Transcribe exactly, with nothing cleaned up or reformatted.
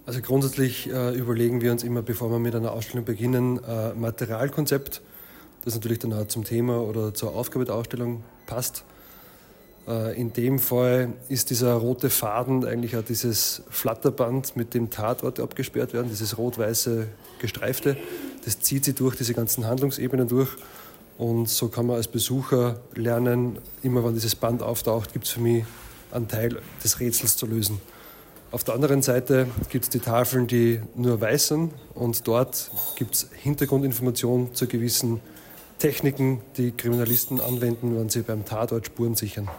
Also grundsätzlich äh, überlegen wir uns immer, bevor wir mit einer Ausstellung beginnen, äh, Materialkonzept, das natürlich dann auch zum Thema oder zur Aufgabe der Ausstellung passt. Äh, in dem Fall ist dieser rote Faden eigentlich auch dieses Flatterband, mit dem Tatorte abgesperrt werden, dieses rot-weiße Gestreifte. Das zieht sie durch diese ganzen Handlungsebenen durch. Und so kann man als Besucher lernen, immer wenn dieses Band auftaucht, gibt es für mich einen Teil des Rätsels zu lösen. Auf der anderen Seite gibt es die Tafeln, die nur weiß sind, und dort gibt es Hintergrundinformationen zu gewissen Techniken, die Kriminalisten anwenden, wenn sie beim Tatort Spuren sichern.